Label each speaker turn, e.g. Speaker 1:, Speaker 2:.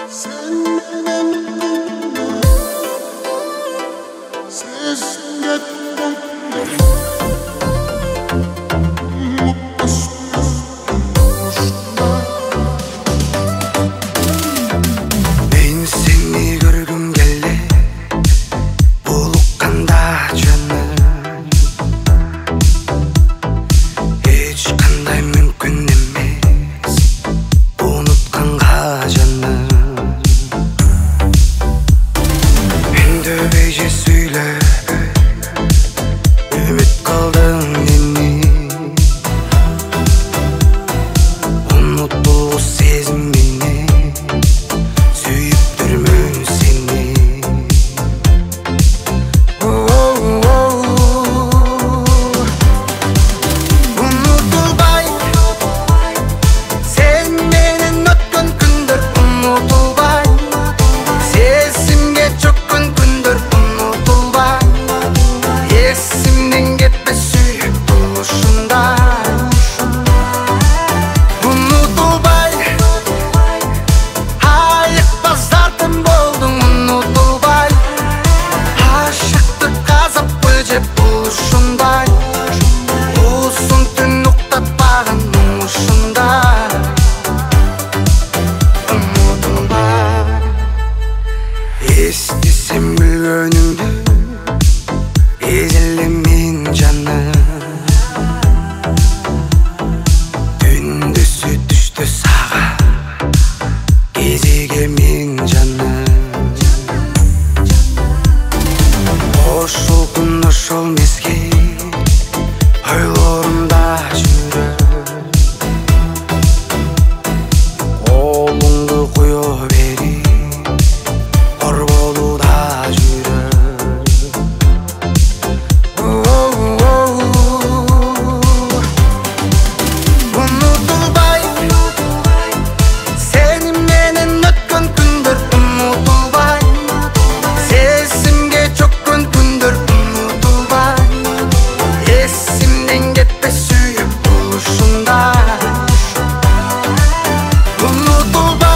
Speaker 1: Sen benim sesine
Speaker 2: мен сени көргүм келди булукканда жаным, эч кандай мүмкүн эмес унутканга жаным. Үндөбөй сүйлөп үмүт кылдың мени, унутулгус сезим менен сүйүп жүрмүн сени. Унутулбай сен менен өткөн күндөр, унутулбай сезимге чөккөн күндөр, унутулбай эсимден кетпес сүйүп болушундай. Унутулбай айыкпас тартым болдуң, унутулбай ашыктык азапты жеп болушундай. Узун түн уктатпаган мушундай. Унутулбай эстесем күлгөнүңдү, эзелемин жаным. Түндүсү түштү сага кезегемин жаным. Ошол күн ошол мезгил ойлорумда жүрөт. Колуңду куё берип корболууда жүрөт. Унутулбай сени менен өткөн күндөр, унутулбай сезимге чөккөн күндөр, унутулбай эсимден кетпес сүйүп болушундай. Унутулбай